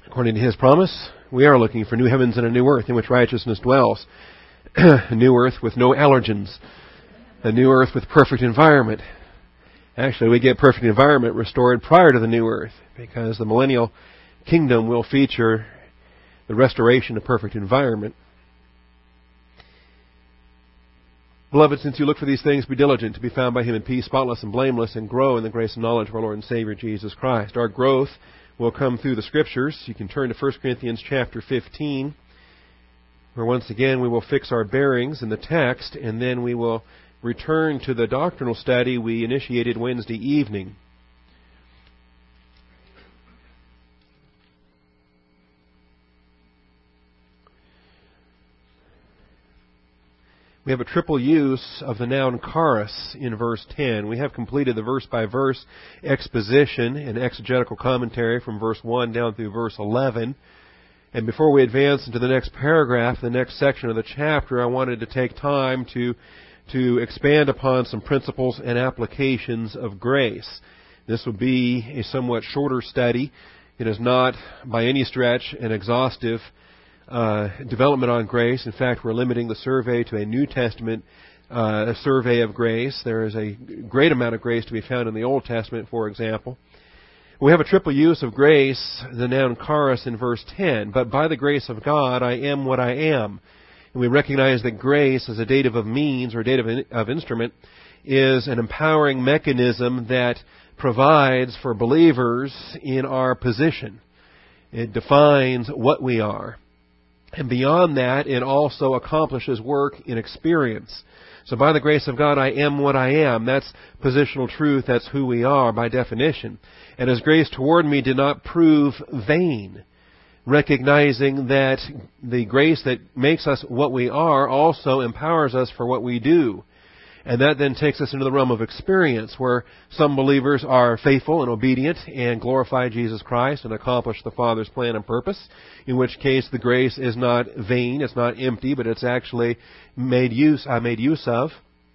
According to His promise, we are looking for new heavens and a new earth in which righteousness dwells. A new earth with no allergens. A new earth with perfect environment. Actually, we get perfect environment restored prior to the new earth, because the millennial kingdom will feature the restoration of perfect environment. Beloved, since you look for these things, be diligent to be found by Him in peace, spotless and blameless, and grow in the grace and knowledge of our Lord and Savior Jesus Christ. Our growth will come through the Scriptures. You can turn to 1 Corinthians chapter 15, where once again we will fix our bearings in the text, and then we will return to the doctrinal study we initiated Wednesday evening. We have a triple use of the noun charis in verse 10. We have completed the verse-by-verse exposition and exegetical commentary from verse 1 down through verse 11. And before we advance into the next paragraph, the next section of the chapter, I wanted to take time to expand upon some principles and applications of grace. This will be a somewhat shorter study. It is not, by any stretch, an exhaustive development on grace. In fact, we're limiting the survey to a New Testament survey of grace. There is a great amount of grace to be found in the Old Testament, for example. We have a triple use of grace, the noun charis, in verse 10. But by the grace of God, I am what I am. And we recognize that grace, as a dative of means or dative of instrument, is an empowering mechanism that provides for believers in our position. It defines what we are. And beyond that, it also accomplishes work in experience. So by the grace of God, I am what I am. That's positional truth. That's who we are by definition. And His grace toward me did not prove vain, recognizing that the grace that makes us what we are also empowers us for what we do. And that then takes us into the realm of experience, where some believers are faithful and obedient and glorify Jesus Christ and accomplish the Father's plan and purpose, in which case the grace is not vain, it's not empty, but it's actually made use of.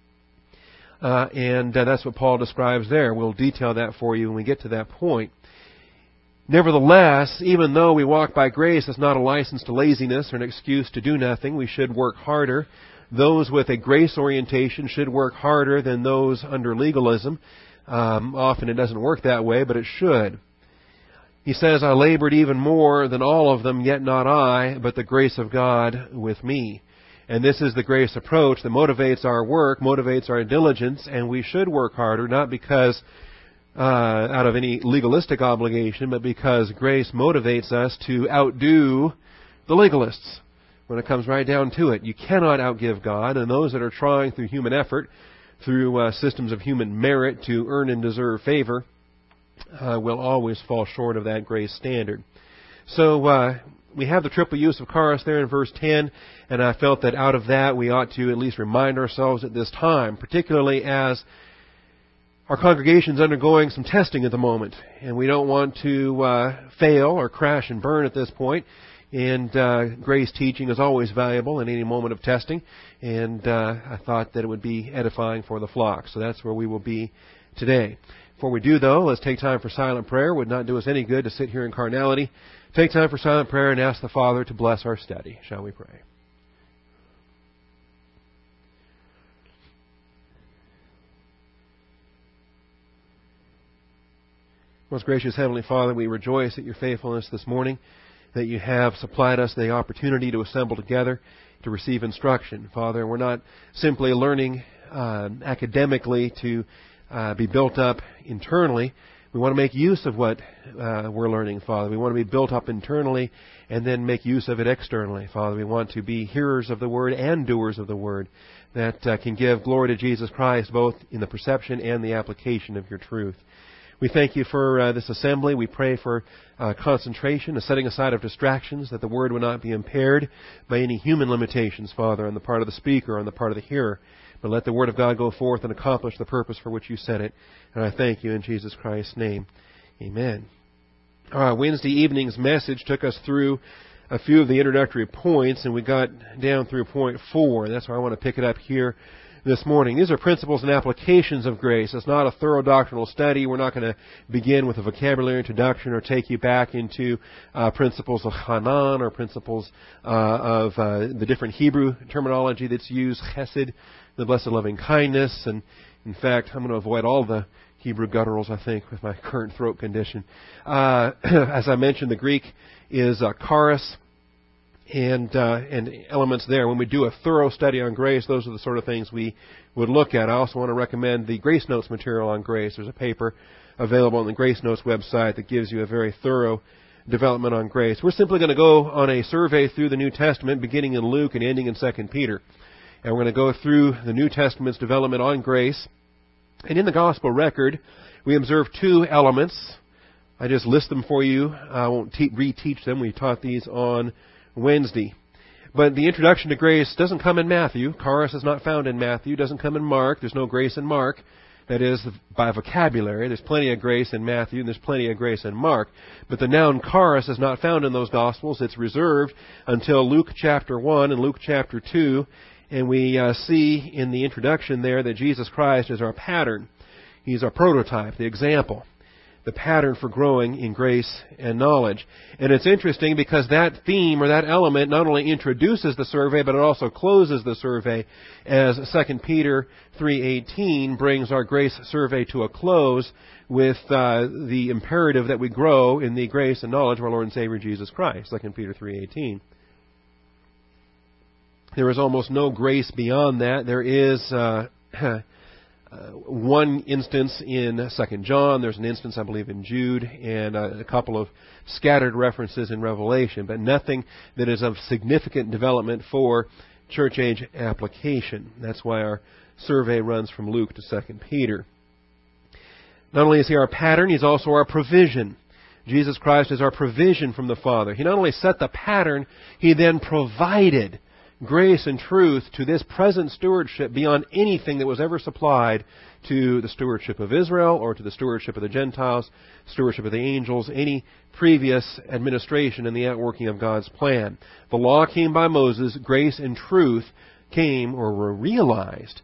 And that's what Paul describes there. We'll detail that for you when we get to that point. Nevertheless, even though we walk by grace, it's not a license to laziness or an excuse to do nothing. We should work harder. Those with a grace orientation should work harder than those under legalism. Often it doesn't work that way, but it should. He says, I labored even more than all of them, yet not I, but the grace of God with me. And this is the grace approach that motivates our work, motivates our diligence, and we should work harder, not because out of any legalistic obligation, but because grace motivates us to outdo the legalists. When it comes right down to it, you cannot outgive God, and those that are trying through human effort, through systems of human merit to earn and deserve favor, will always fall short of that grace standard. So we have the triple use of charis there in verse 10, and I felt that out of that we ought to at least remind ourselves at this time, particularly as our congregation is undergoing some testing at the moment, and we don't want to fail or crash and burn at this point. And grace teaching is always valuable in any moment of testing, and I thought that it would be edifying for the flock. So that's where we will be today. Before we do, though, let's take time for silent prayer. It would not do us any good to sit here in carnality. Take time for silent prayer and ask the Father to bless our study. Shall we pray? Most gracious Heavenly Father, we rejoice at your faithfulness this morning, that you have supplied us the opportunity to assemble together to receive instruction. Father, we're not simply learning academically to be built up internally. We want to make use of what we're learning, Father. We want to be built up internally and then make use of it externally, Father. We want to be hearers of the Word and doers of the Word that can give glory to Jesus Christ both in the perception and the application of your truth. We thank you for this assembly. We pray for concentration, a setting aside of distractions, that the Word would not be impaired by any human limitations, Father, on the part of the speaker or on the part of the hearer. But let the Word of God go forth and accomplish the purpose for which you sent it. And I thank you in Jesus Christ's name. Amen. Wednesday evening's message took us through a few of the introductory points, and we got down through point 4. That's where I want to pick it up here this morning. These are principles and applications of grace. It's not a thorough doctrinal study. We're not going to begin with a vocabulary introduction or take you back into principles of Hanan or principles of the different Hebrew terminology that's used, chesed, the blessed loving kindness. And in fact, I'm going to avoid all the Hebrew gutturals, I think, with my current throat condition. As I mentioned, the Greek is charis, and elements there. When we do a thorough study on grace, those are the sort of things we would look at. I also want to recommend the Grace Notes material on grace. There's a paper available on the Grace Notes website that gives you a very thorough development on grace. We're simply going to go on a survey through the New Testament, beginning in Luke and ending in 2 Peter. And we're going to go through the New Testament's development on grace. And in the Gospel record, we observe two elements. I just list them for you. I won't reteach them. We taught these on Wednesday. But the introduction to grace doesn't come in Matthew. Charis is not found in Matthew. Doesn't come in Mark. There's no grace in Mark. That is, by vocabulary. There's plenty of grace in Matthew, and there's plenty of grace in Mark. But the noun charis is not found in those Gospels. It's reserved until Luke chapter 1 and Luke chapter 2. And we see in the introduction there that Jesus Christ is our pattern. He's our prototype, the example, the pattern for growing in grace and knowledge. And it's interesting because that theme or that element not only introduces the survey, but it also closes the survey, as 2 Peter 3:18 brings our grace survey to a close with the imperative that we grow in the grace and knowledge of our Lord and Savior Jesus Christ, 2 Peter 3:18. There is almost no grace beyond that. There is one instance in 2 John. There's an instance, I believe, in Jude, and a couple of scattered references in Revelation, but nothing that is of significant development for church age application. That's why our survey runs from Luke to 2 Peter. Not only is He our pattern, He's also our provision. Jesus Christ is our provision from the Father. He not only set the pattern, He then provided grace and truth to this present stewardship beyond anything that was ever supplied to the stewardship of Israel or to the stewardship of the Gentiles, stewardship of the angels, any previous administration in the outworking of God's plan. The law came by Moses. Grace and truth came or were realized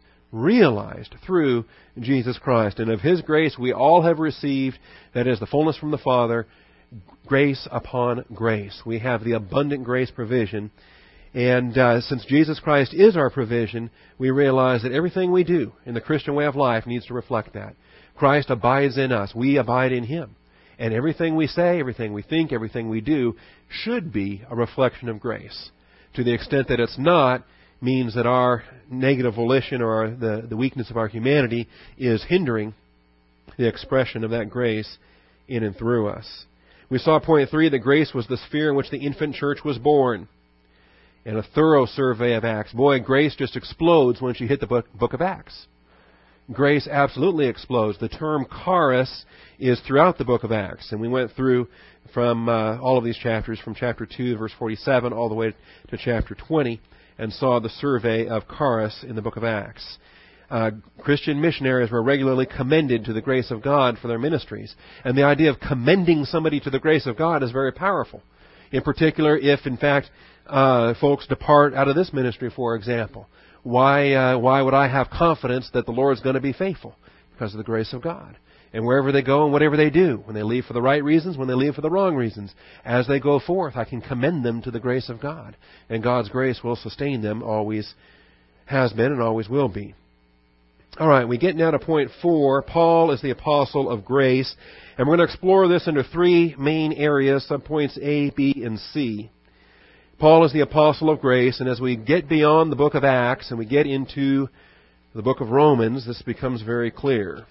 through Jesus Christ. And of His grace we all have received, that is the fullness from the Father, grace upon grace. We have the abundant grace provision. And since Jesus Christ is our provision, we realize that everything we do in the Christian way of life needs to reflect that. Christ abides in us. We abide in Him. And everything we say, everything we think, everything we do should be a reflection of grace. To the extent that it's not, means that our negative volition or the weakness of our humanity is hindering the expression of that grace in and through us. We saw point 3, that grace was the sphere in which the infant church was born. And a thorough survey of Acts. Boy, grace just explodes once you hit the book of Acts. Grace absolutely explodes. The term charis is throughout the book of Acts. And we went through from all of these chapters, from chapter 2, verse 47, all the way to chapter 20, and saw the survey of charis in the book of Acts. Christian missionaries were regularly commended to the grace of God for their ministries. And the idea of commending somebody to the grace of God is very powerful. In particular, if, in fact, folks depart out of this ministry, for example. Why would I have confidence that the Lord's going to be faithful? Because of the grace of God. And wherever they go and whatever they do, when they leave for the right reasons, when they leave for the wrong reasons, as they go forth, I can commend them to the grace of God. And God's grace will sustain them, always has been and always will be. All right, we get now to point 4. Paul is the apostle of grace. And we're going to explore this under 3 main areas, subpoints A, B, and C. Paul is the apostle of grace, and as we get beyond the book of Acts and we get into the book of Romans, this becomes very clear.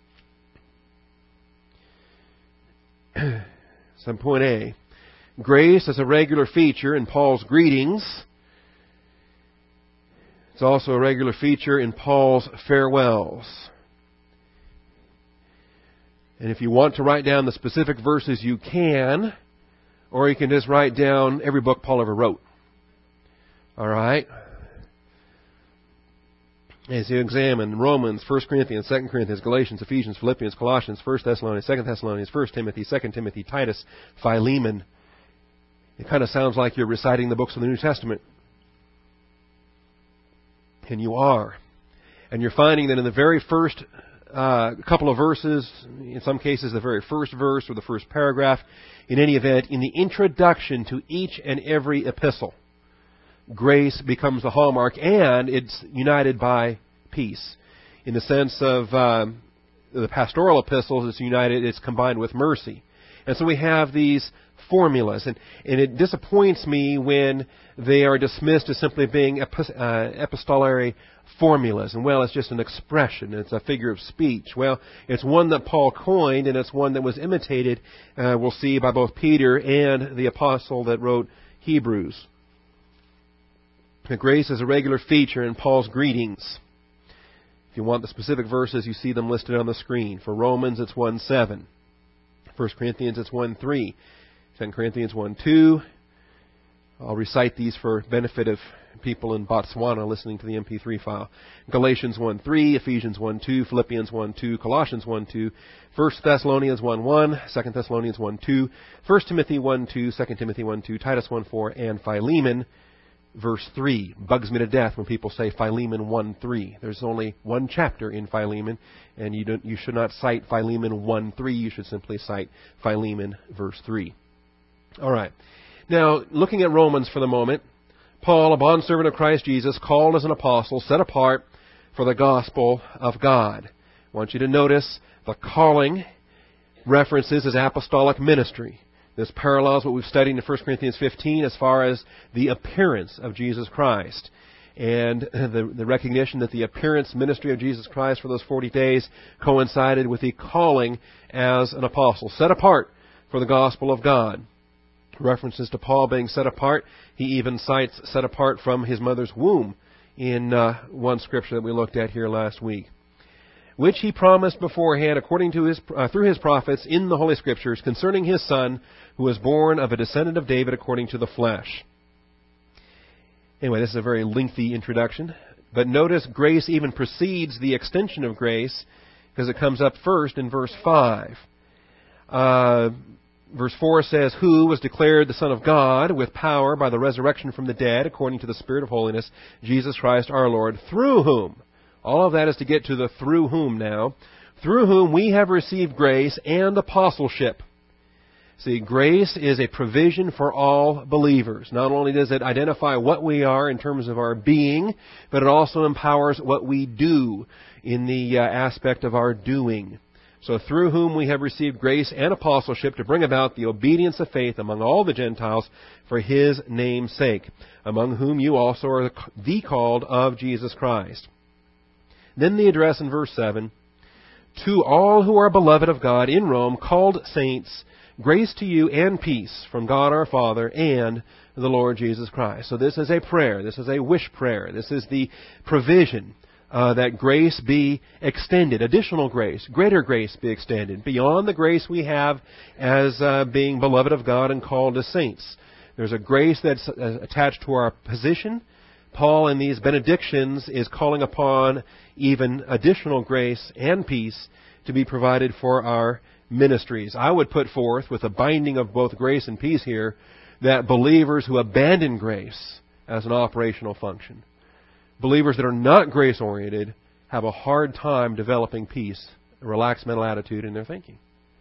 Subpoint A. Grace is a regular feature in Paul's greetings. It's also a regular feature in Paul's farewells. And if you want to write down the specific verses, you can, or you can just write down every book Paul ever wrote. All right? As you examine Romans, 1 Corinthians, 2 Corinthians, Galatians, Ephesians, Philippians, Colossians, 1 Thessalonians, 2 Thessalonians, 1 Timothy, 2 Timothy, Titus, Philemon, it kind of sounds like you're reciting the books of the New Testament. And you are. And you're finding that in the very first couple of verses, in some cases the very first verse or the first paragraph, in any event, in the introduction to each and every epistle, grace becomes the hallmark, and it's united by peace. In the sense of the pastoral epistles, it's combined with mercy. And so we have these formulas, and it disappoints me when they are dismissed as simply being epistolary formulas. And well, it's just an expression, it's a figure of speech. Well, it's one that Paul coined, and it's one that was imitated, we'll see, by both Peter and the apostle that wrote Hebrews. Grace is a regular feature in Paul's greetings. If you want the specific verses, you see them listed on the screen. For Romans, it's 1:7. 1 Corinthians, it's 1:3. 2 Corinthians 1:2. I'll recite these for benefit of people in Botswana listening to the MP3 file. Galatians 1:3, Ephesians 1:2, Philippians 1:2, Colossians 1:2, 1 Thessalonians 1:1, 2 Thessalonians 1:2, 1 Timothy 1:2, 2 Timothy 1:2, Titus 1:4, and Philemon, verse 3. Bugs me to death when people say Philemon 1:3. There's only one chapter in Philemon, and you should not cite Philemon 1:3. You should simply cite Philemon, verse 3. All right. Now, looking at Romans for the moment, Paul, a bondservant of Christ Jesus, called as an apostle, set apart for the gospel of God. I want you to notice the calling references his apostolic ministry. This parallels what we've studied in 1 Corinthians 15 as far as the appearance of Jesus Christ. And the recognition that the appearance ministry of Jesus Christ for those 40 days coincided with the calling as an apostle, set apart for the gospel of God. References to Paul being set apart. He even cites set apart from his mother's womb in one scripture that we looked at here last week, which he promised beforehand according to through his prophets in the Holy Scriptures concerning his Son, who was born of a descendant of David according to the flesh. Anyway, this is a very lengthy introduction, but notice grace even precedes the extension of grace because it comes up first in verse 5. Verse 4 says, who was declared the Son of God with power by the resurrection from the dead according to the Spirit of holiness, Jesus Christ our Lord, through whom. All of that is to get to the through whom now. Through whom we have received grace and apostleship. See, grace is a provision for all believers. Not only does it identify what we are in terms of our being, but it also empowers what we do in the aspect of our doing. So through whom we have received grace and apostleship to bring about the obedience of faith among all the Gentiles for His name's sake, among whom you also are the called of Jesus Christ. Then the address in verse 7, to all who are beloved of God in Rome, called saints, grace to you and peace from God our Father and the Lord Jesus Christ. So this is a prayer. This is a wish prayer. This is the provision that grace be extended, additional grace, greater grace be extended, beyond the grace we have as being beloved of God and called as saints. There's a grace that's attached to our position. Paul in these benedictions is calling upon even additional grace and peace to be provided for our ministries. I would put forth, with a binding of both grace and peace here, that believers who abandon grace as an operational function, believers that are not grace-oriented, have a hard time developing peace, a relaxed mental attitude in their thinking.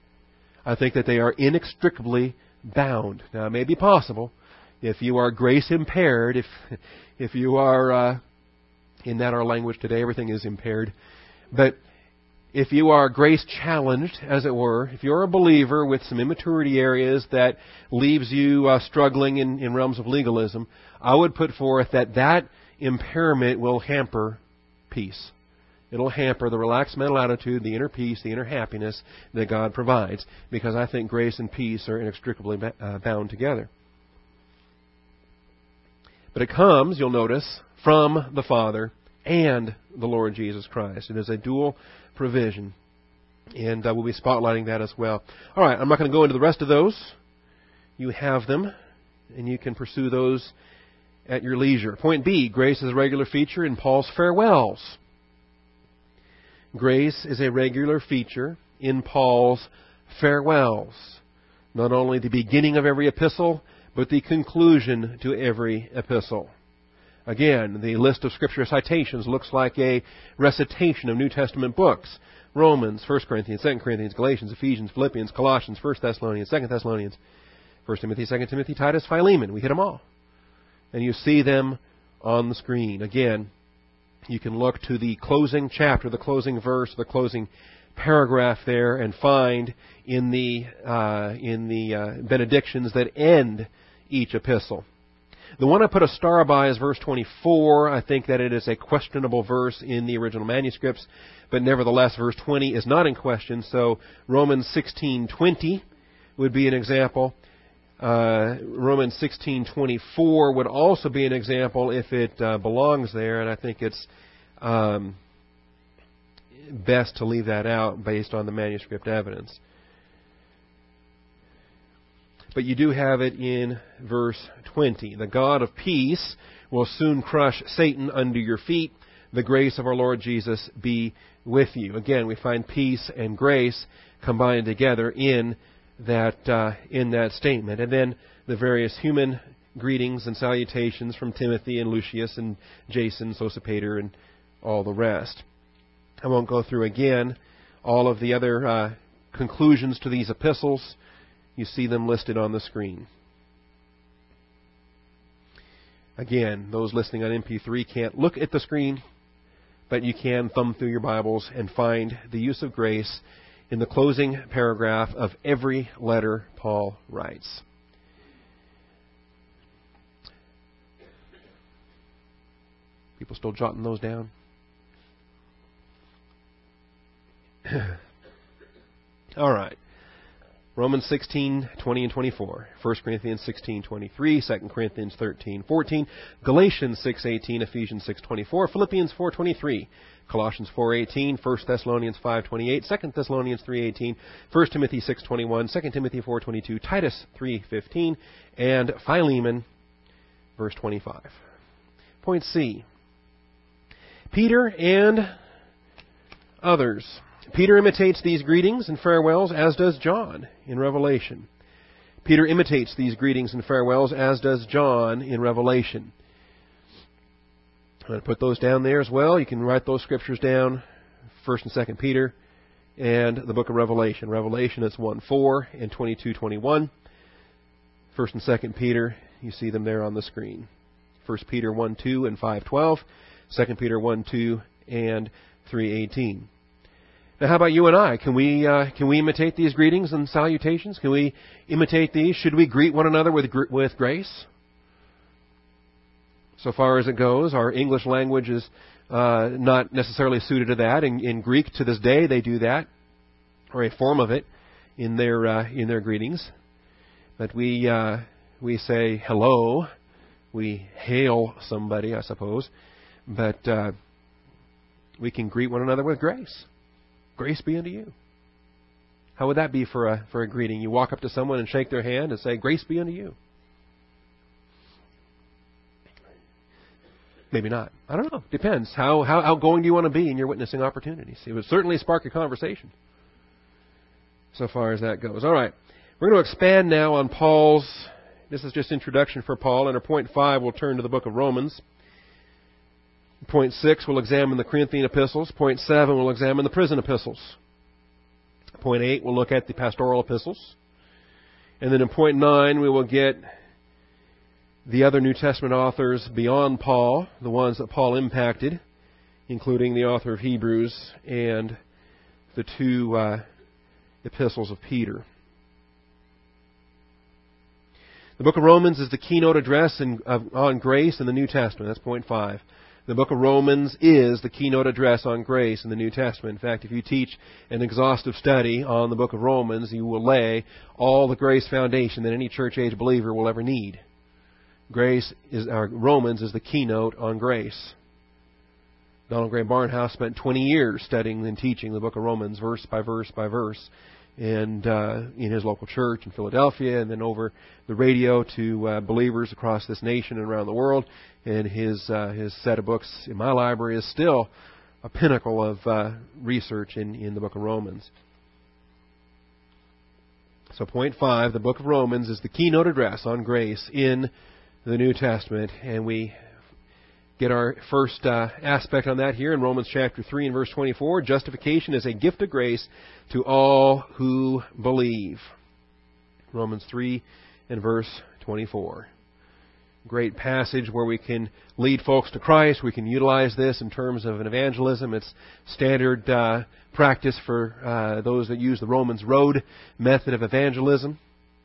I think that they are inextricably bound. Now, it may be possible if you are grace-impaired, if you are, in that our language today, everything is impaired, but if you are grace-challenged, as it were, if you're a believer with some immaturity areas that leaves you struggling in realms of legalism, I would put forth that impairment will hamper peace. It'll hamper the relaxed mental attitude, the inner peace, the inner happiness that God provides, because I think grace and peace are inextricably bound together. But it comes, you'll notice, from the Father and the Lord Jesus Christ. It is a dual provision, and we'll be spotlighting that as well. All right, I'm not going to go into the rest of those. You have them, and you can pursue those at your leisure. Point B, grace is a regular feature in Paul's farewells. Grace is a regular feature in Paul's farewells. Not only the beginning of every epistle, but the conclusion to every epistle. Again, the list of Scripture citations looks like a recitation of New Testament books. Romans, 1 Corinthians, 2 Corinthians, Galatians, Ephesians, Philippians, Colossians, 1 Thessalonians, 2 Thessalonians, 1 Timothy, 2 Timothy, Titus, Philemon. We hit them all. And you see them on the screen. Again, you can look to the closing chapter, the closing verse, the closing paragraph there, and find in the benedictions that end each epistle. The one I put a star by is verse 24. I think that it is a questionable verse in the original manuscripts, but nevertheless, verse 20 is not in question. So Romans 16:20 would be an example. Romans 16:24 would also be an example if it belongs there, and I think it's best to leave that out based on the manuscript evidence. But you do have it in verse 20. The God of peace will soon crush Satan under your feet. The grace of our Lord Jesus be with you. Again, we find peace and grace combined together in that statement. And then the various human greetings and salutations from Timothy and Lucius and Jason, Sosipater, and all the rest. I won't go through again all of the other conclusions to these epistles. You see them listed on the screen. Again, those listening on MP3 can't look at the screen, but you can thumb through your Bibles and find the use of grace in the closing paragraph of every letter Paul writes. People still jotting those down? All right. Romans 16:20 and 24, 1 Corinthians 16:23, 2 Corinthians 13:14, Galatians 6:18, Ephesians 6:24, Philippians 4:23, Colossians 4:18, 1 Thessalonians 5:28, 2 Thessalonians 3:18, 1 Timothy 6:21, 2 Timothy 4:22, Titus 3:15, and Philemon, verse 25. Point C. Peter and others. Peter imitates these greetings and farewells, as does John in Revelation. Peter imitates these greetings and farewells, as does John in Revelation. I'm going to put those down there as well. You can write those scriptures down, 1 and 2 Peter, and the book of Revelation. Revelation is 1:4 and 22:21. 1 and 2 Peter, you see them there on the screen. 1 Peter 1:2 and 5:12, 2 Peter 1:2 and 3:18. Now, how about you and I? Can we imitate these greetings and salutations? Can we imitate these? Should we greet one another with grace? So far as it goes, our English language is not necessarily suited to that. In Greek, to this day, they do that, or a form of it, in their greetings. But we say hello, we hail somebody, I suppose. But we can greet one another with grace. Grace be unto you. How would that be for a greeting? You walk up to someone and shake their hand and say, grace be unto you. Maybe not. I don't know. Depends. How outgoing do you want to be in your witnessing opportunities? It would certainly spark a conversation, so far as that goes. All right. We're going to expand now on Paul's. This is just introduction for Paul. Under point 5, we'll turn to the book of Romans. Point 6, we'll examine the Corinthian epistles. Point 7, we'll examine the prison epistles. Point 8, we'll look at the pastoral epistles. And then in point 9, we will get the other New Testament authors beyond Paul, the ones that Paul impacted, including the author of Hebrews and the 2 epistles of Peter. The book of Romans is the keynote address on grace in the New Testament. That's point 5. The book of Romans is the keynote address on grace in the New Testament. In fact, if you teach an exhaustive study on the book of Romans, you will lay all the grace foundation that any church-age believer will ever need. Romans is the keynote on grace. Donald Grey Barnhouse spent 20 years studying and teaching the book of Romans verse by verse by verse, and in his local church in Philadelphia, and then over the radio to believers across this nation and around the world. And his set of books in my library is still a pinnacle of research in the book of Romans. So point 5, the book of Romans is the keynote address on grace in the New Testament, and we get our first aspect on that here in Romans chapter 3 and verse 24. Justification is a gift of grace to all who believe. Romans 3 and verse 24. Great passage where we can lead folks to Christ. We can utilize this in terms of an evangelism. It's standard practice for those that use the Romans Road method of evangelism.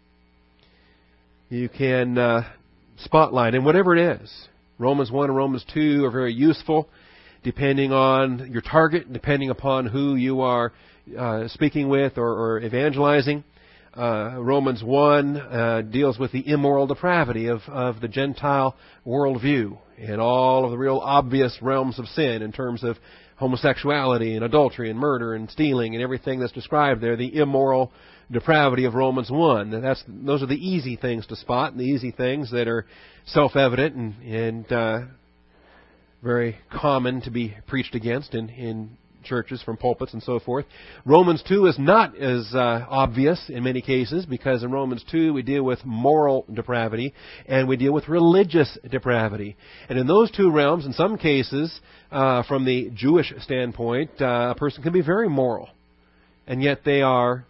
You can spotlight, and whatever it is, Romans 1 and Romans 2 are very useful depending on your target, depending upon who you are speaking with or evangelizing. Romans 1 deals with the immoral depravity of the Gentile worldview and all of the real obvious realms of sin in terms of homosexuality and adultery and murder and stealing and everything that's described there, the immoral depravity of Romans 1. Those are the easy things to spot and the easy things that are self-evident and very common to be preached against in churches from pulpits and so forth. Romans 2 is not as obvious in many cases because in Romans 2 we deal with moral depravity and we deal with religious depravity. And in those two realms, in some cases, from the Jewish standpoint, a person can be very moral. And yet they are,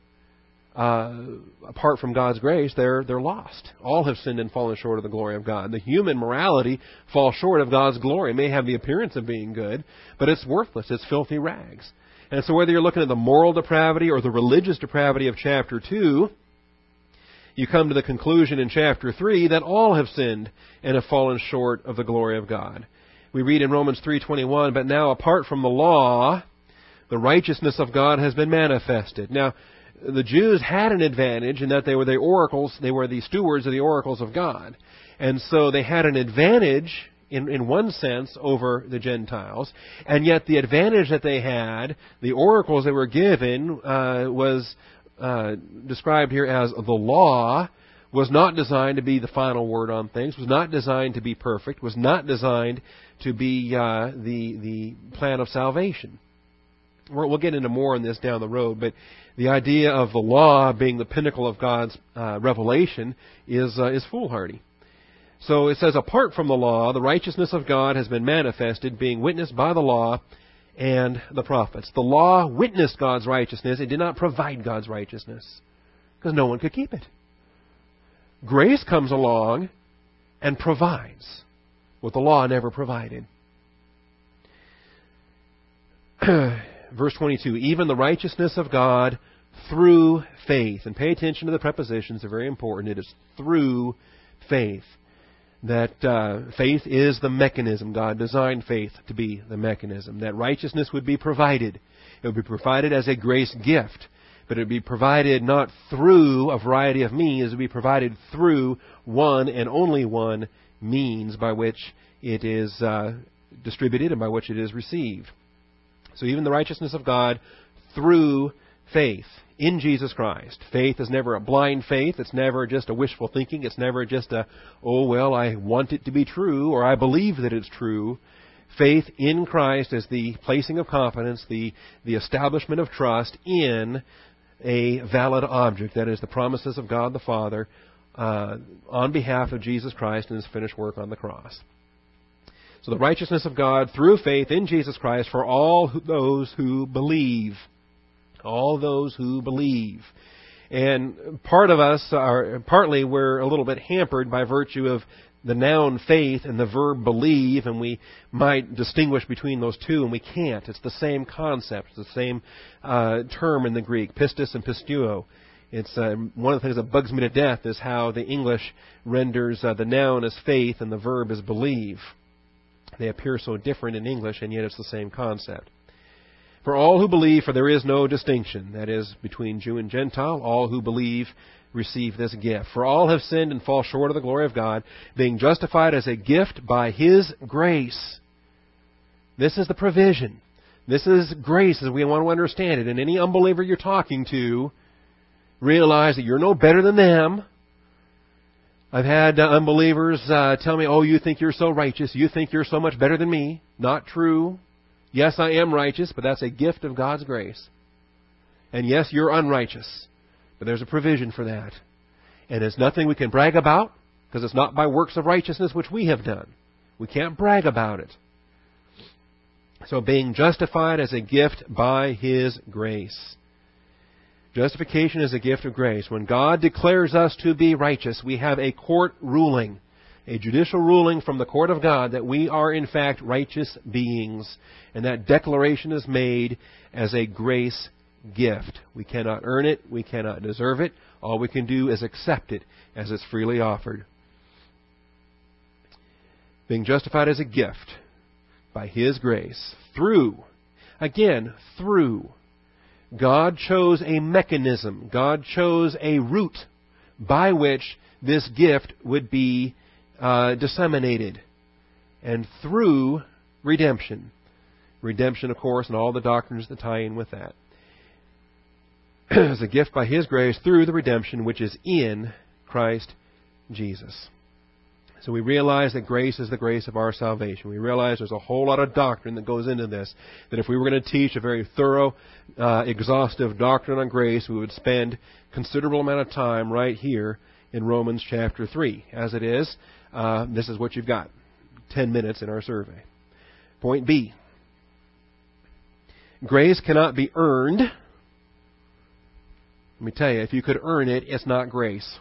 apart from God's grace, they're lost. All have sinned and fallen short of the glory of God. The human morality falls short of God's glory. It may have the appearance of being good, but it's worthless. It's filthy rags. And so whether you're looking at the moral depravity or the religious depravity of chapter 2, you come to the conclusion in chapter 3 that all have sinned and have fallen short of the glory of God. We read in Romans 3:21, "But now apart from the law, the righteousness of God has been manifested." Now, the Jews had an advantage in that they were the oracles, they were the stewards of the oracles of God. And so they had an advantage in one sense over the Gentiles, and yet the advantage that they had, the oracles they were given, was described here as the law, was not designed to be the final word on things, was not designed to be perfect, was not designed to be the plan of salvation. We'll get into more on this down the road, but the idea of the law being the pinnacle of God's revelation is foolhardy. So it says, apart from the law, the righteousness of God has been manifested, being witnessed by the law and the prophets. The law witnessed God's righteousness. It did not provide God's righteousness because no one could keep it. Grace comes along and provides what the law never provided. Verse 22, even the righteousness of God through faith. And pay attention to the prepositions. They're very important. It is through faith. That faith is the mechanism. God designed faith to be the mechanism. That righteousness would be provided. It would be provided as a grace gift. But it would be provided not through a variety of means. It would be provided through one and only one means by which it is distributed and by which it is received. So even the righteousness of God through faith in Jesus Christ. Faith is never a blind faith. It's never just a wishful thinking. It's never just a, oh, well, I want it to be true or I believe that it's true. Faith in Christ is the placing of confidence, the establishment of trust in a valid object. That is the promises of God the Father on behalf of Jesus Christ and His finished work on the cross. So the righteousness of God through faith in Jesus Christ for all those who believe. All those who believe. And partly we're a little bit hampered by virtue of the noun faith and the verb believe, and we might distinguish between those two, and we can't. It's the same concept. It's the same term in the Greek, pistis and pistuo. It's one of the things that bugs me to death is how the English renders the noun as faith and the verb as believe. They appear so different in English, and yet it's the same concept. For all who believe, for there is no distinction, that is, between Jew and Gentile, all who believe receive this gift. For all have sinned and fall short of the glory of God, being justified as a gift by His grace. This is the provision. This is grace as we want to understand it. And any unbeliever you're talking to, realize that you're no better than them. I've had unbelievers tell me, oh, you think you're so righteous. You think you're so much better than me. Not true. Yes, I am righteous, but that's a gift of God's grace. And yes, you're unrighteous, but there's a provision for that. And it's nothing we can brag about, because it's not by works of righteousness which we have done. We can't brag about it. So being justified as a gift by His grace. Justification is a gift of grace. When God declares us to be righteous, we have a court ruling, a judicial ruling from the court of God that we are in fact righteous beings. And that declaration is made as a grace gift. We cannot earn it. We cannot deserve it. All we can do is accept it as it's freely offered. Being justified as a gift by His grace. Through. God chose a mechanism. God chose a route by which this gift would be disseminated. And through redemption. Redemption, of course, and all the doctrines that tie in with that. As a gift by His grace through the redemption which is in Christ Jesus. So we realize that grace is the grace of our salvation. We realize there's a whole lot of doctrine that goes into this. That if we were going to teach a very thorough, exhaustive doctrine on grace, we would spend considerable amount of time right here in Romans chapter 3. As it is, this is what you've got. 10 minutes in our survey. Point B. Grace cannot be earned. Let me tell you, if you could earn it, it's not grace.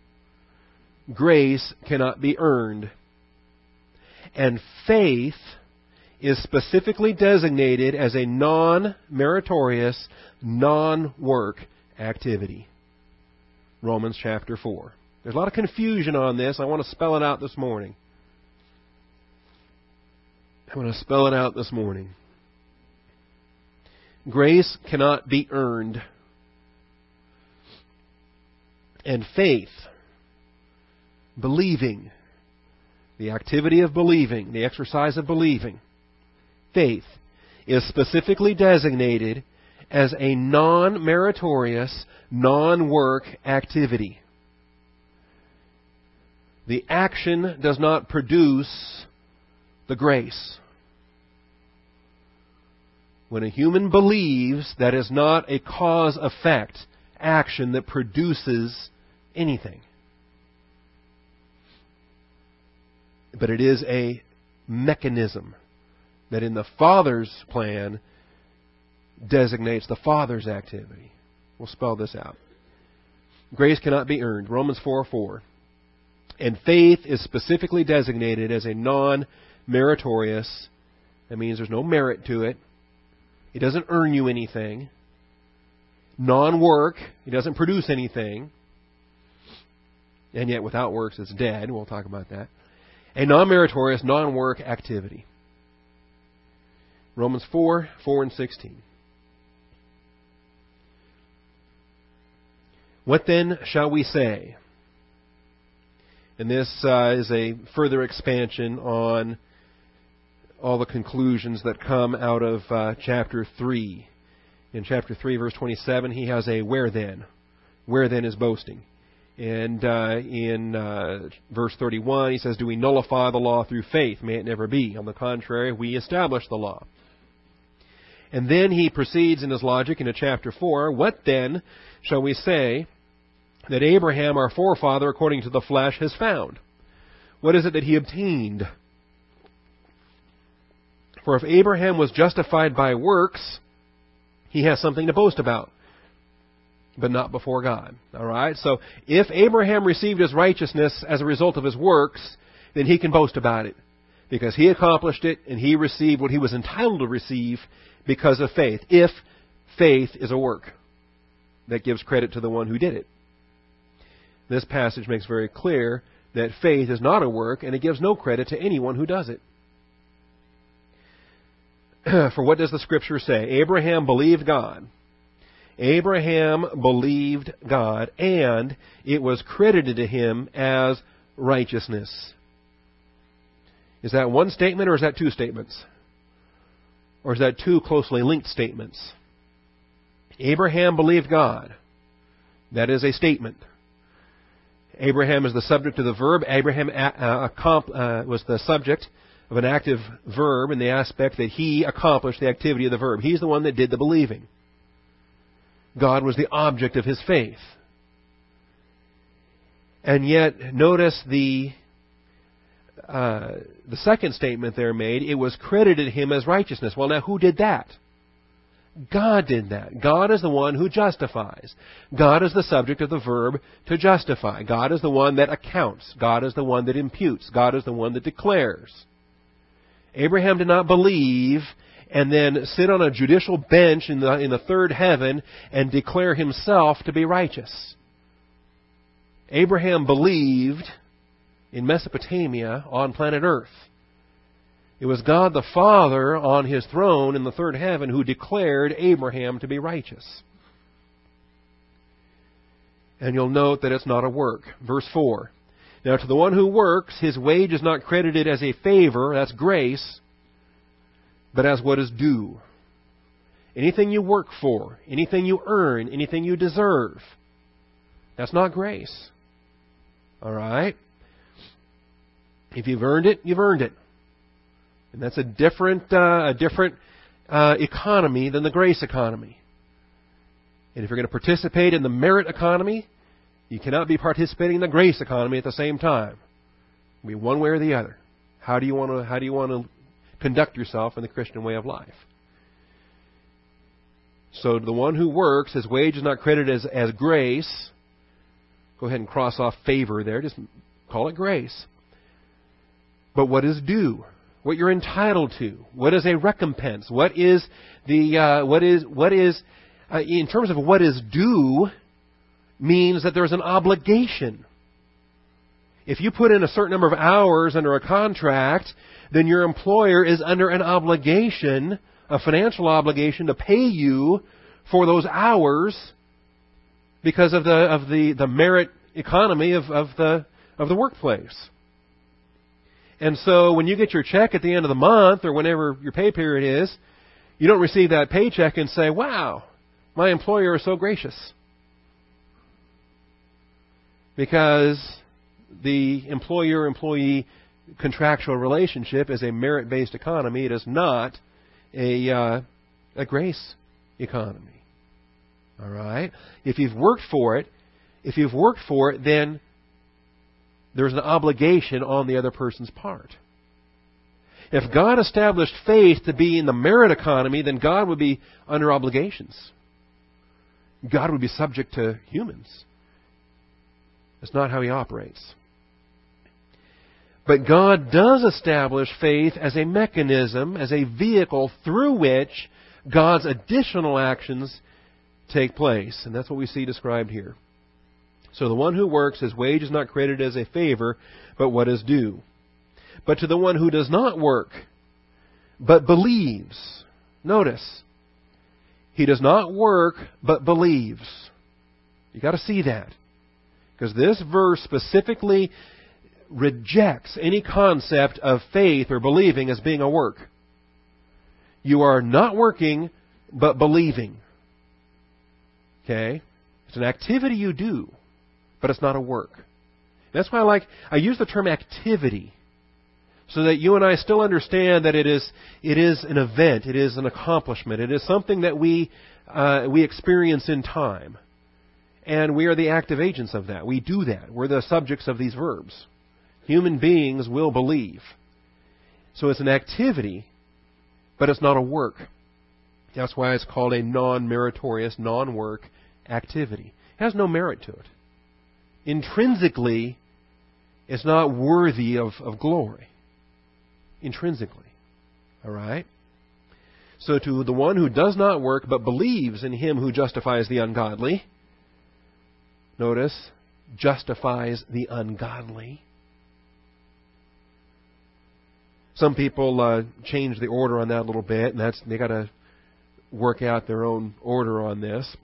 Grace cannot be earned. And faith is specifically designated as a non-meritorious, non-work activity. Romans chapter 4. There's a lot of confusion on this. I want to spell it out this morning. Grace cannot be earned. And faith, believing, the activity of believing, the exercise of believing, faith is specifically designated as a non-meritorious, non-work activity. The action does not produce the grace. When a human believes, that is not a cause-effect action that produces anything. But it is a mechanism that in the Father's plan designates the Father's activity. We'll spell this out. Grace cannot be earned. Romans 4:4. And faith is specifically designated as a non-meritorious. That means there's no merit to it. It doesn't earn you anything. Non-work. It doesn't produce anything. And yet without works it's dead. We'll talk about that. A non-meritorious, non-work activity. Romans 4:4 and 16. What then shall we say? And this is a further expansion on all the conclusions that come out of chapter 3. In chapter 3, verse 27, he has a where then. Where then is boasting. And in verse 31, he says, do we nullify the law through faith? May it never be. On the contrary, we establish the law. And then he proceeds in his logic into chapter 4. What then shall we say that Abraham, our forefather, according to the flesh, has found? What is it that he obtained? For if Abraham was justified by works, he has something to boast about, but not before God. All right? So if Abraham received his righteousness as a result of his works, then he can boast about it, because he accomplished it and he received what he was entitled to receive because of faith. If faith is a work that gives credit to the one who did it. This passage makes very clear that faith is not a work, and it gives no credit to anyone who does it. For what does the Scripture say? Abraham believed God. Abraham believed God, and it was credited to him as righteousness. Is that one statement, or is that two statements? Or is that two closely linked statements? Abraham believed God. That is a statement. Abraham is the subject of the verb. Abraham was the subject of an active verb in the aspect that he accomplished the activity of the verb. He's the one that did the believing. God was the object of his faith. And yet, notice the the second statement there made, it was credited him as righteousness. Well, now who did that? God did that. God is the one who justifies. God is the subject of the verb to justify. God is the one that accounts. God is the one that imputes. God is the one that declares. Abraham did not believe and then sit on a judicial bench in the third heaven and declare himself to be righteous. Abraham believed in Mesopotamia on planet Earth. It was God the Father on His throne in the third heaven who declared Abraham to be righteous. And you'll note that it's not a work. Verse 4. Now to the one who works, his wage is not credited as a favor, that's grace, but as what is due. Anything you work for, anything you earn, anything you deserve, that's not grace. All right? If you've earned it, you've earned it. And that's a different economy than the grace economy. And if you're going to participate in the merit economy, you cannot be participating in the grace economy at the same time. It'll be one way or the other. How do you want to conduct yourself in the Christian way of life? So the one who works, his wage is not credited as grace. Go ahead and cross off favor there. Just call it grace. But what is due? What you're entitled to? What is a recompense? What is in terms of what is due, means that there's an obligation. If you put in a certain number of hours under a contract, then your employer is under an obligation, a financial obligation, to pay you for those hours because of the merit economy of the workplace. And so when you get your check at the end of the month or whenever your pay period is, you don't receive that paycheck and say, wow, my employer is so gracious. Because the employer-employee contractual relationship is a merit-based economy. It is not a grace economy. All right? If you've worked for it, then there's an obligation on the other person's part. If God established faith to be in the merit economy, then God would be under obligations. God would be subject to humans. That's not how He operates. But God does establish faith as a mechanism, as a vehicle through which God's additional actions take place. And that's what we see described here. So the one who works, his wage is not credited as a favor, but what is due. But to the one who does not work, but believes. Notice, he does not work, but believes. You've got to see that. Because this verse specifically rejects any concept of faith or believing as being a work. You are not working, but believing. Okay? It's an activity you do, but it's not a work. That's why I use the term activity, so that you and I still understand that it is an event, it is an accomplishment, it is something that we experience in time. And we are the active agents of that. We do that. We're the subjects of these verbs. Human beings will believe. So it's an activity, but it's not a work. That's why it's called a non-meritorious, non-work activity. It has no merit to it. Intrinsically, it's not worthy of glory. Intrinsically. All right? So to the one who does not work, but believes in Him who justifies the ungodly, notice, justifies the ungodly. Some people change the order on that a little bit, and they got to work out their own order on this,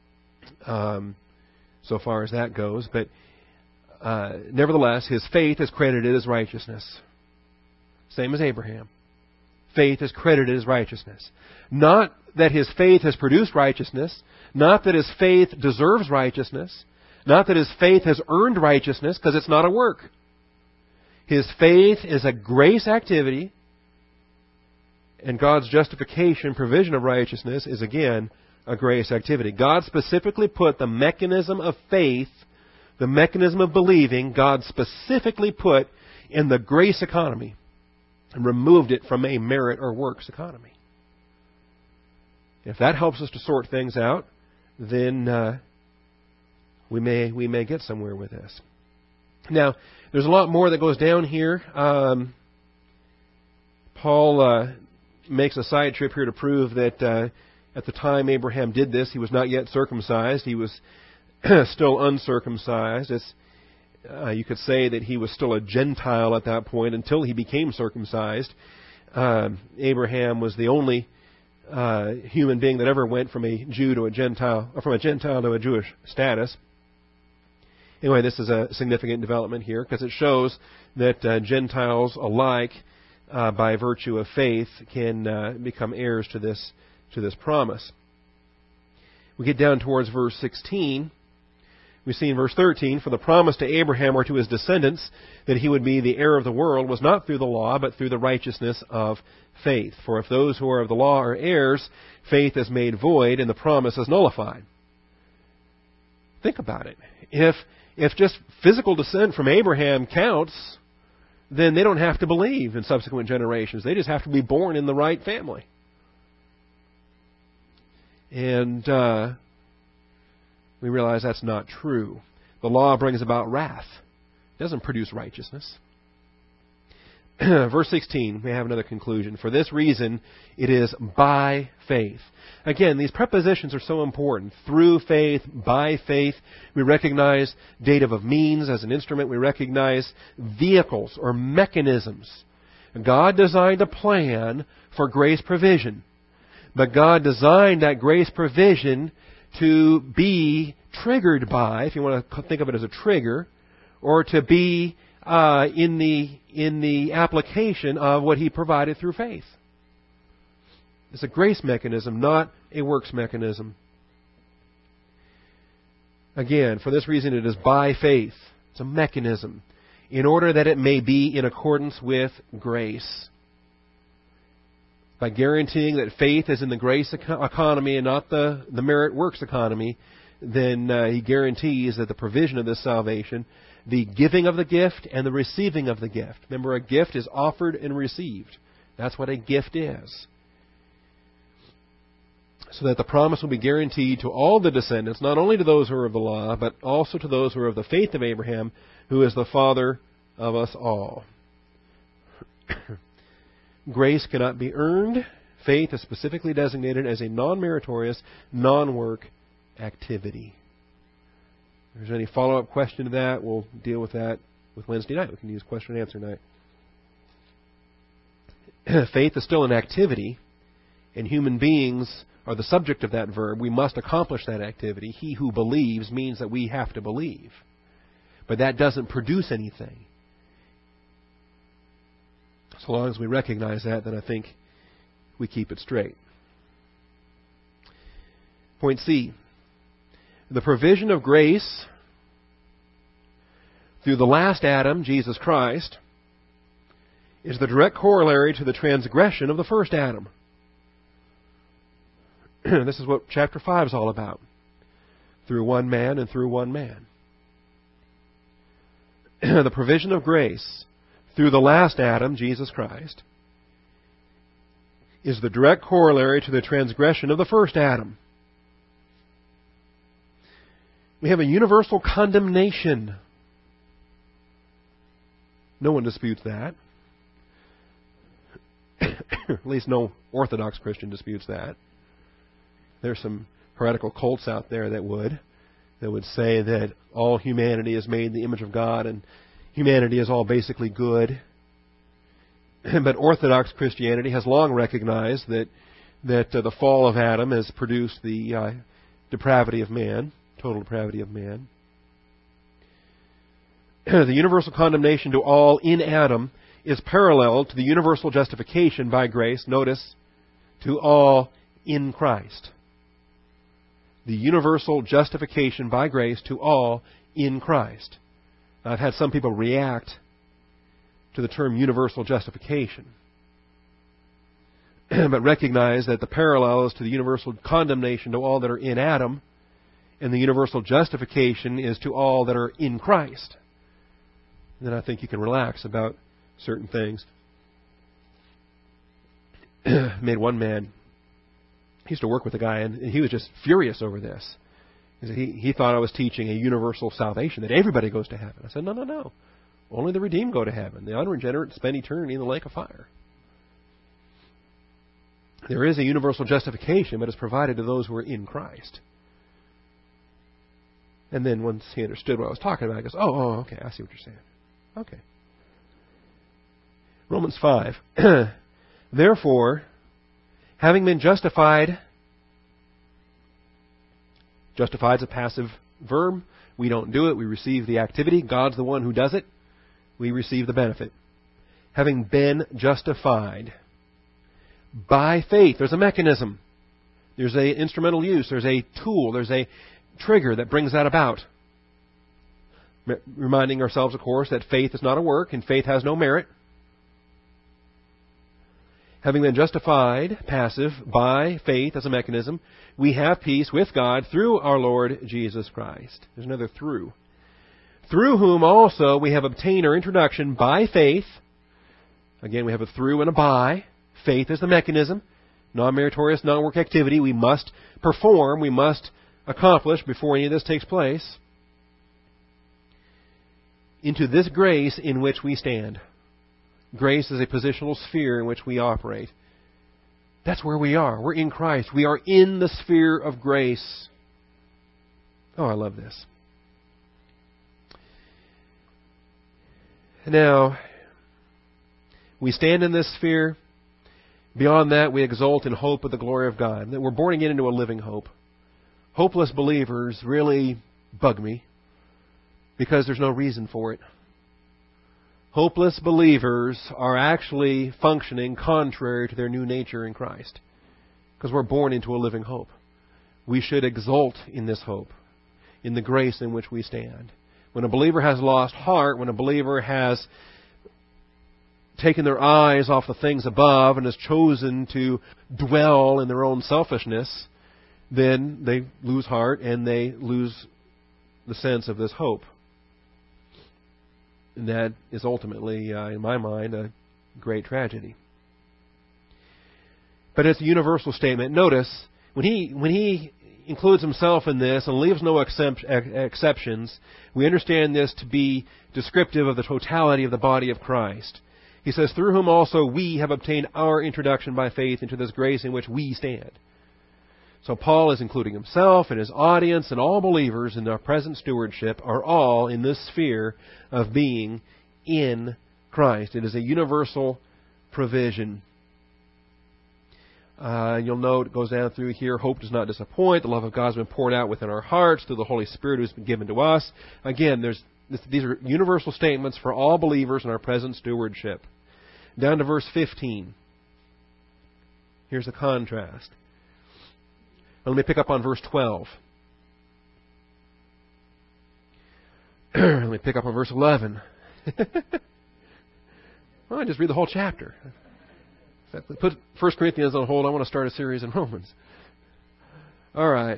so far as that goes. But nevertheless, his faith is credited as righteousness. Same as Abraham. Faith is credited as righteousness. Not that his faith has produced righteousness, not that his faith deserves righteousness, not that his faith has earned righteousness, because it's not a work. His faith is a grace activity, and God's justification, provision of righteousness, is again a grace activity. God specifically put the mechanism of faith, the mechanism of believing, God specifically put in the grace economy and removed it from a merit or works economy. If that helps us to sort things out, then we may get somewhere with this. Now, there's a lot more that goes down here. Paul makes a side trip here to prove that at the time Abraham did this, he was not yet circumcised. He was still uncircumcised. You could say that he was still a Gentile at that point until he became circumcised. Abraham was the only human being that ever went from a Jew to a Gentile, or from a Gentile to a Jewish status. Anyway, this is a significant development here because it shows that Gentiles alike, by virtue of faith, can become heirs to this promise. We get down towards verse 16. We see in verse 13, for the promise to Abraham or to his descendants that he would be the heir of the world was not through the law, but through the righteousness of faith. For if those who are of the law are heirs, faith is made void and the promise is nullified. Think about it. If just physical descent from Abraham counts, then they don't have to believe in subsequent generations. They just have to be born in the right family. And we realize that's not true. The law brings about wrath. It doesn't produce righteousness. Verse 16, we have another conclusion. For this reason, it is by faith. Again, these prepositions are so important. Through faith, by faith. We recognize dative of means as an instrument. We recognize vehicles or mechanisms. God designed a plan for grace provision. But God designed that grace provision to be triggered by, if you want to think of it as a trigger, or to be in the application of what He provided through faith. It's a grace mechanism, not a works mechanism. Again, for this reason it is by faith. It's a mechanism, in order that it may be in accordance with grace. By guaranteeing that faith is in the grace economy and not the merit works economy, then He guarantees that the provision of this salvation, the giving of the gift and the receiving of the gift. Remember, a gift is offered and received. That's what a gift is. So that the promise will be guaranteed to all the descendants, not only to those who are of the law, but also to those who are of the faith of Abraham, who is the father of us all. Grace cannot be earned. Faith is specifically designated as a non-meritorious, non-work activity. If there's any follow-up question to that, we'll deal with that with Wednesday night. We can use question and answer night. Faith is still an activity, and human beings are the subject of that verb. We must accomplish that activity. He who believes means that we have to believe. But that doesn't produce anything. So long as we recognize that, then I think we keep it straight. Point C. The provision of grace through the last Adam, Jesus Christ, is the direct corollary to the transgression of the first Adam. This is what chapter 5 is all about. Through one man and through one man. The provision of grace through the last Adam, Jesus Christ, is the direct corollary to the transgression of the first Adam. We have a universal condemnation. No one disputes that. At least no Orthodox Christian disputes that. There's some heretical cults out there that would say that all humanity is made in the image of God and humanity is all basically good. But Orthodox Christianity has long recognized that the fall of Adam has produced the depravity of man, total depravity of man. The universal condemnation to all in Adam is parallel to the universal justification by grace, notice, to all in Christ. The universal justification by grace to all in Christ. I've had some people react to the term universal justification, but recognize that the parallel is to the universal condemnation to all that are in Adam, and the universal justification is to all that are in Christ. And then I think you can relax about certain things. Made one man, he used to work with a guy, and he was just furious over this. He thought I was teaching a universal salvation, that everybody goes to heaven. I said, no. Only the redeemed go to heaven. The unregenerate spend eternity in the lake of fire. There is a universal justification, but it's provided to those who are in Christ. And then once he understood what I was talking about, he goes, oh, okay, I see what you're saying. Okay. Romans 5. Therefore, having been justified is a passive verb. We don't do it. We receive the activity. God's the one who does it. We receive the benefit. Having been justified by faith. There's a mechanism. There's an instrumental use. There's a tool. There's a trigger that brings that about. Reminding ourselves, of course, that faith is not a work and faith has no merit. Having been justified, passive, by faith as a mechanism, we have peace with God through our Lord Jesus Christ. There's another through. Through whom also we have obtained our introduction by faith. Again, we have a through and a by. Faith is the mechanism. Non-meritorious, non-work activity. We must perform, we must accomplish before any of this takes place. Into this grace in which we stand. Grace is a positional sphere in which we operate. That's where we are. We're in Christ. We are in the sphere of grace. Oh, I love this. Now, we stand in this sphere. Beyond that, we exult in hope of the glory of God. That we're born again into a living hope. Hopeless believers really bug me because there's no reason for it. Hopeless believers are actually functioning contrary to their new nature in Christ because we're born into a living hope. We should exult in this hope, in the grace in which we stand. When a believer has lost heart, when a believer has taken their eyes off the things above and has chosen to dwell in their own selfishness, then they lose heart and they lose the sense of this hope. And that is ultimately, in my mind, a great tragedy. But it's a universal statement. Notice, when he includes himself in this and leaves no exceptions, we understand this to be descriptive of the totality of the body of Christ. He says, through whom also we have obtained our introduction by faith into this grace in which we stand. So Paul is including himself and his audience, and all believers in their present stewardship are all in this sphere of being in Christ. It is a universal provision. You'll note it goes down through here, hope does not disappoint. The love of God has been poured out within our hearts through the Holy Spirit who has been given to us. Again, these are universal statements for all believers in our present stewardship. Down to verse 15. Here's the contrast. Let me pick up on verse 12. Let me pick up on verse 11. Well, I just read the whole chapter. Put 1 Corinthians on hold. I want to start a series in Romans. All right.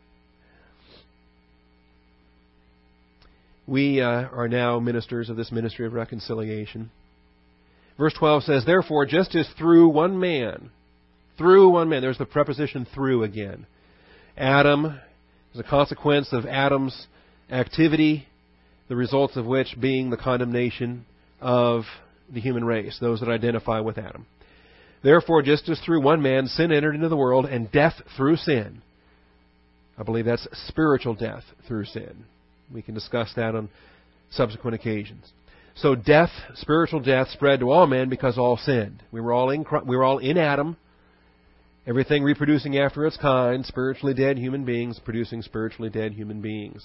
We are now ministers of this ministry of reconciliation. Verse 12 says, therefore, just as through one man, there's the preposition through again. Adam, as a consequence of Adam's activity, the results of which being the condemnation of the human race, those that identify with Adam. Therefore, just as through one man sin entered into the world, and death through sin. I believe that's spiritual death through sin. We can discuss that on subsequent occasions. So death, spiritual death, spread to all men because all sinned. We were all in Adam. Everything reproducing after its kind, spiritually dead human beings producing spiritually dead human beings.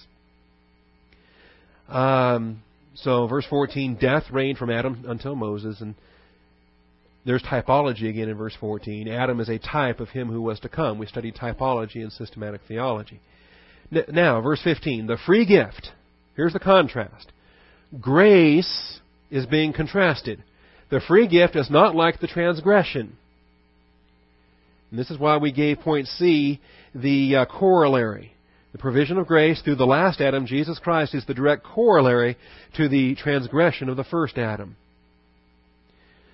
So verse 14, death reigned from Adam until Moses, and there's typology again in verse 14. Adam is a type of him who was to come. We studied typology in systematic theology. Now, verse 15, the free gift. Here's the contrast. Grace is being contrasted. The free gift is not like the transgression. And this is why we gave point C the corollary. The provision of grace through the last Adam, Jesus Christ, is the direct corollary to the transgression of the first Adam.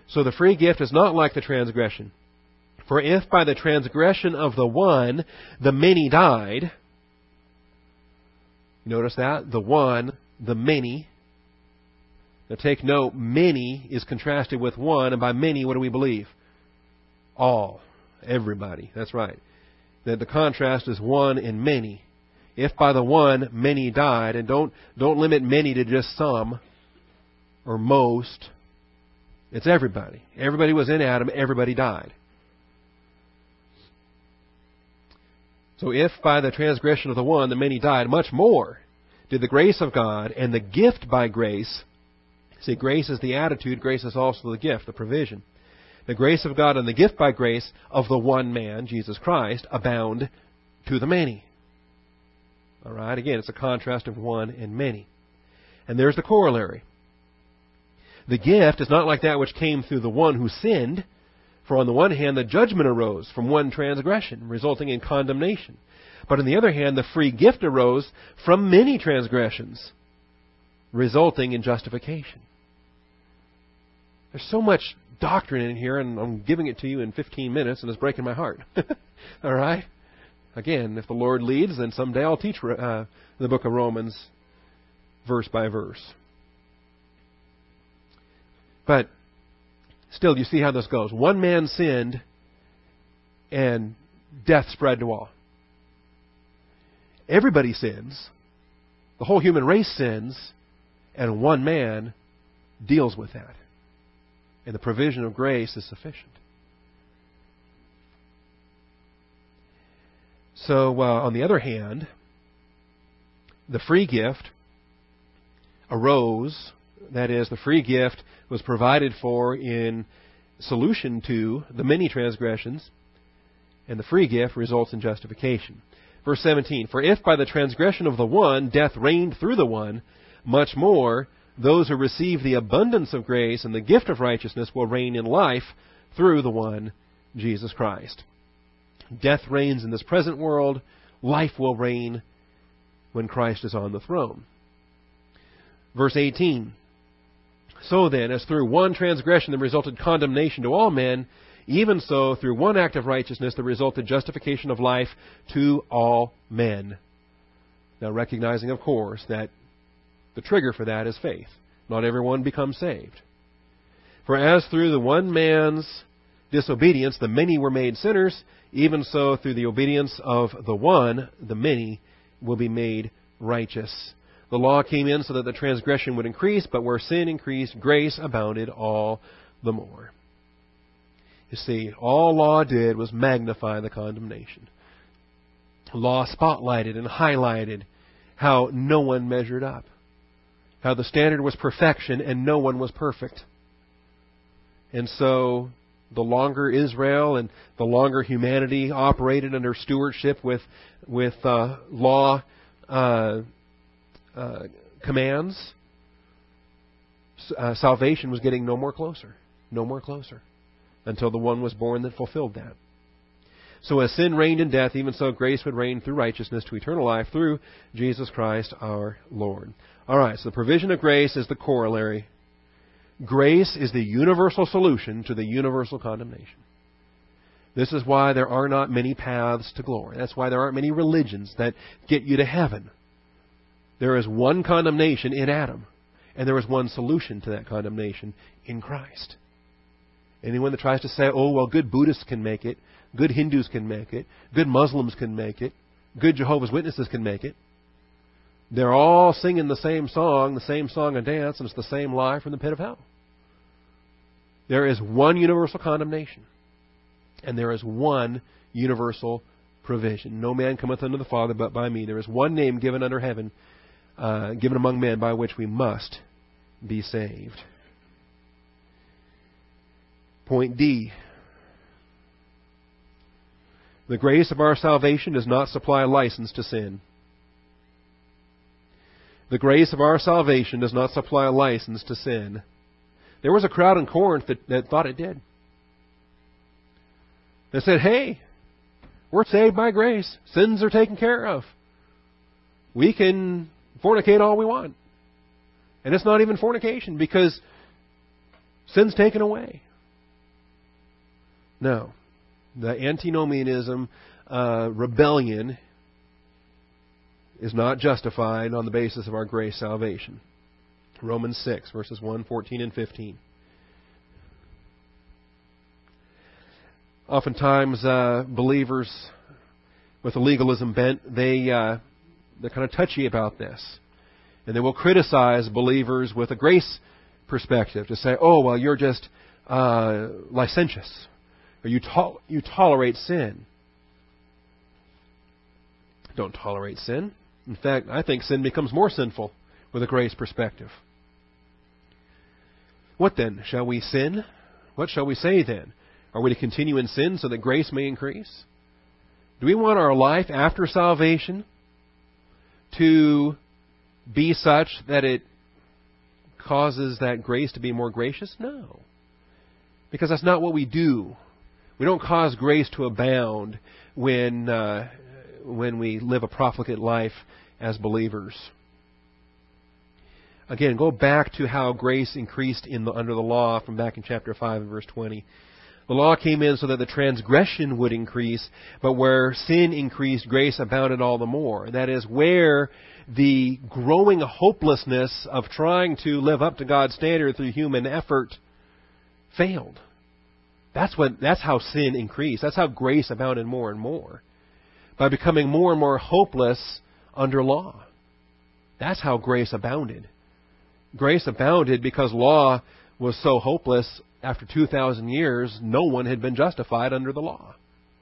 So the free gift is not like the transgression. For if by the transgression of the one, the many died, notice that? The one, the many. Now take note, many is contrasted with one, and by many, what do we believe? All. Everybody. That's right. That the contrast is one and many. If by the one, many died, and don't limit many to just some or most. It's everybody. Everybody was in Adam, everybody died. So if by the transgression of the one, the many died, much more did the grace of God and the gift by grace. See, grace is the attitude, grace is also the gift, the provision. The grace of God and the gift by grace of the one man, Jesus Christ, abound to the many. All right, again, it's a contrast of one and many. And there's the corollary. The gift is not like that which came through the one who sinned. For on the one hand, the judgment arose from one transgression, resulting in condemnation. But on the other hand, the free gift arose from many transgressions, resulting in justification. There's so much doctrine in here, and I'm giving it to you in 15 minutes, and it's breaking my heart. All right? Again, if the Lord leads, then someday I'll teach the book of Romans verse by verse. But still, you see how this goes. One man sinned, and death spread to all. Everybody sins. The whole human race sins, and one man deals with that. And the provision of grace is sufficient. So, on the other hand, the free gift arose, that is, the free gift was provided for in solution to the many transgressions, and the free gift results in justification. Verse 17, for if by the transgression of the one death reigned through the one, much more those who receive the abundance of grace and the gift of righteousness will reign in life through the one, Jesus Christ. Death reigns in this present world. Life will reign when Christ is on the throne. Verse 18, so then, as through one transgression there resulted condemnation to all men, even so, through one act of righteousness there resulted justification of life to all men. Now, recognizing, of course, that the trigger for that is faith. Not everyone becomes saved. For as through the one man's disobedience the many were made sinners, even so through the obedience of the one, the many will be made righteous. The law came in so that the transgression would increase, but where sin increased, grace abounded all the more. You see, all law did was magnify the condemnation. Law spotlighted and highlighted how no one measured up, how the standard was perfection and no one was perfect. And so the longer Israel and the longer humanity operated under stewardship with law commands, salvation was getting no more closer, until the one was born that fulfilled that. So as sin reigned in death, even so grace would reign through righteousness to eternal life through Jesus Christ our Lord. All right, so the provision of grace is the corollary. Grace is the universal solution to the universal condemnation. This is why there are not many paths to glory. That's why there aren't many religions that get you to heaven. There is one condemnation in Adam, and there is one solution to that condemnation in Christ. Anyone that tries to say, oh, well, good Buddhists can make it, good Hindus can make it, good Muslims can make it, good Jehovah's Witnesses can make it, they're all singing the same song and dance, and it's the same lie from the pit of hell. There is one universal condemnation, and there is one universal provision. No man cometh unto the Father but by me. There is one name given under heaven, given among men, by which we must be saved. Point D. The grace of our salvation does not supply a license to sin. The grace of our salvation does not supply a license to sin. There was a crowd in Corinth that thought it did. They said, hey, we're saved by grace. Sins are taken care of. We can fornicate all we want. And it's not even fornication because sin's taken away. No. The antinomianism rebellion is not justified on the basis of our grace salvation. Romans 6, verses 1, 14, and 15. Oftentimes, believers with a legalism bent, they're kind of touchy about this. And they will criticize believers with a grace perspective to say, oh, well, you're just licentious, or you tolerate sin. Don't tolerate sin. In fact, I think sin becomes more sinful with a grace perspective. What then? Shall we sin? What shall we say then? Are we to continue in sin so that grace may increase? Do we want our life after salvation to be such that it causes that grace to be more gracious? No. Because that's not what we do. We don't cause grace to abound when we live a profligate life as believers. Again, go back to how grace increased under the law from back in chapter 5 and verse 20. The law came in so that the transgression would increase, but where sin increased, grace abounded all the more. That is, where the growing hopelessness of trying to live up to God's standard through human effort failed. That's how sin increased. That's how grace abounded more and more. By becoming more and more hopeless under law. That's how grace abounded. Grace abounded because law was so hopeless. After 2,000 years, no one had been justified under the law.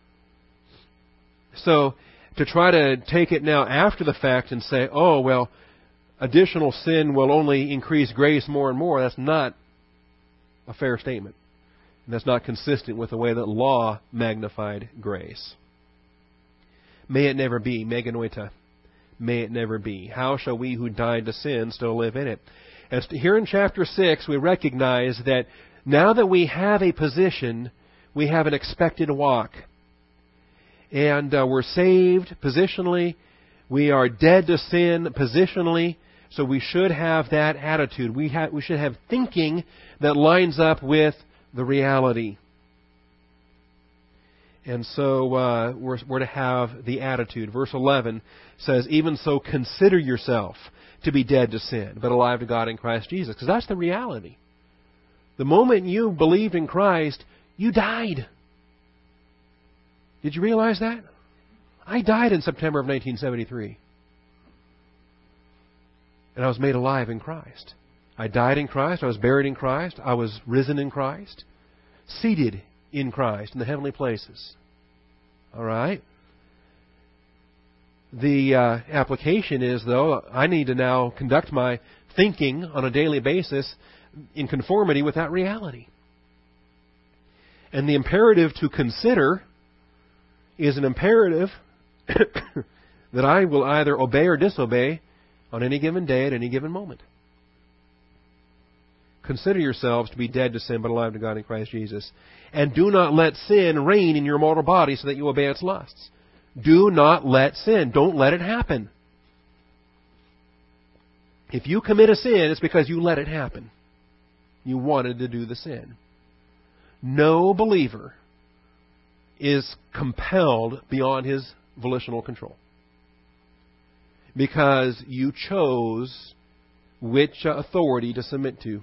So, to try to take it now after the fact and say, oh, well, additional sin will only increase grace more and more, that's not a fair statement. And that's not consistent with the way that law magnified grace. May it never be, meganoita. May it never be. How shall we who died to sin still live in it? As here in chapter 6, we recognize that now that we have a position, we have an expected walk. And we're saved positionally. We are dead to sin positionally. So we should have that attitude. We should have thinking that lines up with the reality. And so we're to have the attitude. Verse 11 says, even so consider yourself to be dead to sin, but alive to God in Christ Jesus. Because that's the reality. The moment you believed in Christ, you died. Did you realize that? I died in September of 1973. And I was made alive in Christ. I died in Christ. I was buried in Christ. I was risen in Christ. Seated in Christ in the heavenly places. All right? The application is, though, I need to now conduct my thinking on a daily basis in conformity with that reality. And the imperative to consider is an imperative that I will either obey or disobey on any given day at any given moment. Consider yourselves to be dead to sin but alive to God in Christ Jesus. And do not let sin reign in your mortal body so that you obey its lusts. Do not let sin. Don't let it happen. If you commit a sin, it's because you let it happen. You wanted to do the sin. No believer is compelled beyond his volitional control. Because you chose which authority to submit to.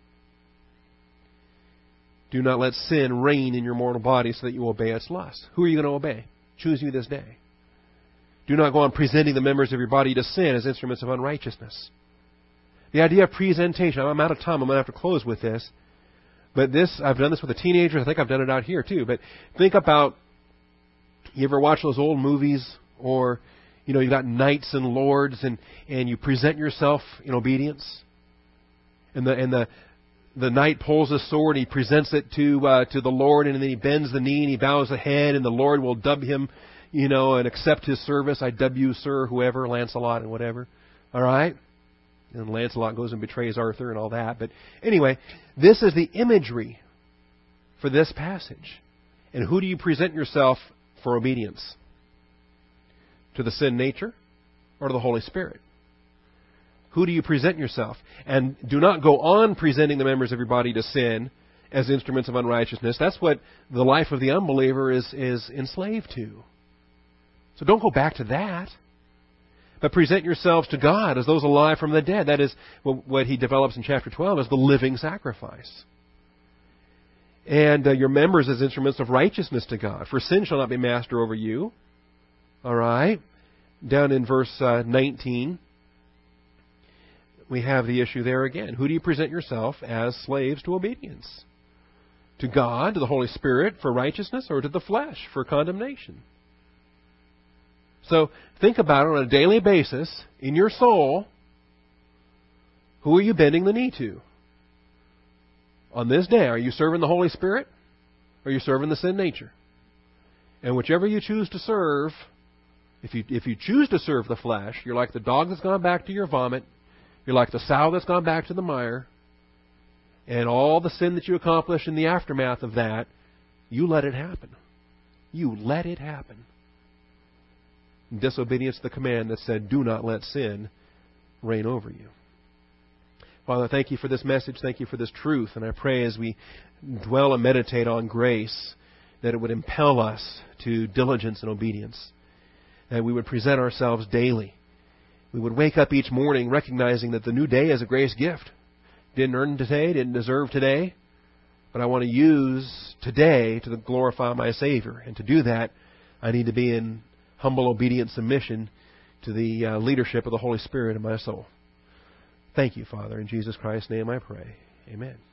Do not let sin reign in your mortal body so that you obey its lusts. Who are you going to obey? Choose you this day. Do not go on presenting the members of your body to sin as instruments of unrighteousness. The idea of presentation, I'm out of time, I'm going to have to close with this. But I've done this with the teenagers, I think I've done it out here too. But think about, you ever watch those old movies, or, you've got knights and lords, and you present yourself in obedience? And the knight pulls a sword, and he presents it to the Lord, and then he bends the knee, and he bows the head, and the Lord will dub him, and accept his service. I dub you, sir, whoever, Lancelot and whatever. All right? And Lancelot goes and betrays Arthur and all that. But anyway, this is the imagery for this passage. And who do you present yourself for obedience? To the sin nature or to the Holy Spirit? Who do you present yourself? And do not go on presenting the members of your body to sin as instruments of unrighteousness. That's what the life of the unbeliever is enslaved to. So don't go back to that. But present yourselves to God as those alive from the dead. That is what he develops in chapter 12 as the living sacrifice. And your members as instruments of righteousness to God. For sin shall not be master over you. All right. Down in verse 19, we have the issue there again. Who do you present yourself as slaves to obedience? To God, to the Holy Spirit for righteousness, or to the flesh for condemnation? So think about it on a daily basis in your soul. Who are you bending the knee to? On this day, are you serving the Holy Spirit? Or are you serving the sin nature? And whichever you choose to serve, if you choose to serve the flesh, you're like the dog that's gone back to your vomit. You're like the sow that's gone back to the mire. And all the sin that you accomplish in the aftermath of that, you let it happen. You let it happen. In disobedience to the command that said, do not let sin reign over you. Father, thank you for this message. Thank you for this truth. And I pray as we dwell and meditate on grace, that it would impel us to diligence and obedience. That we would present ourselves daily. We would wake up each morning recognizing that the new day is a grace gift. Didn't earn today, didn't deserve today, but I want to use today to glorify my Savior. And to do that, I need to be in humble, obedient submission to the leadership of the Holy Spirit in my soul. Thank you, Father. In Jesus Christ's name I pray. Amen.